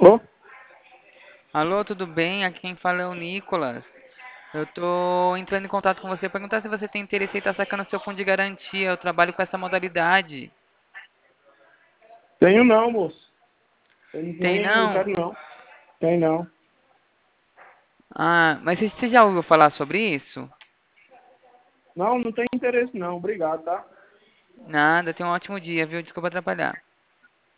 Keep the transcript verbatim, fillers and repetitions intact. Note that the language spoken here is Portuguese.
Ô, Alô, tudo bem? Aqui quem fala é o Nicolas. Eu tô entrando em contato com você para perguntar se você tem interesse em estar sacando seu fundo de garantia. Eu trabalho com essa modalidade. tenho não, moço. Tenho Tem nem, não não? quero não. Tem não. Ah, mas você você já ouviu falar sobre isso? Não, não tem interesse não. Obrigado, tá? Nada, tenha um ótimo dia, viu? Desculpa atrapalhar.